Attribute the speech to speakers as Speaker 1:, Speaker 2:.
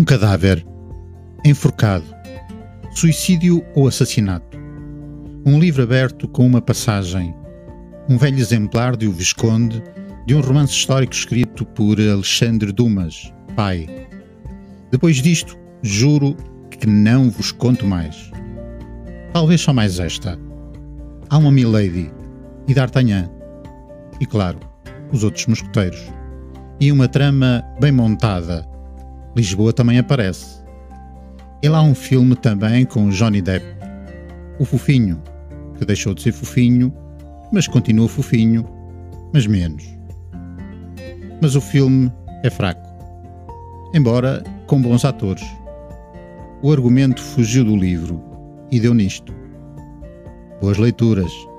Speaker 1: cadáver, enforcado, suicídio ou assassinato. Um livro aberto com uma passagem, um velho exemplar de O Visconde, de um romance histórico escrito por Alexandre Dumas, pai. Depois disto, juro que não vos conto mais. Talvez só mais esta. Há uma Milady e D'Artagnan. E claro, os outros mosqueteiros. E uma trama bem montada. Lisboa também aparece. E lá há um filme também com Johnny Depp. O fofinho, que deixou de ser fofinho, mas continua fofinho, mas menos. Mas o filme é fraco. Embora com bons atores. O argumento fugiu do livro e deu nisto. Boas leituras.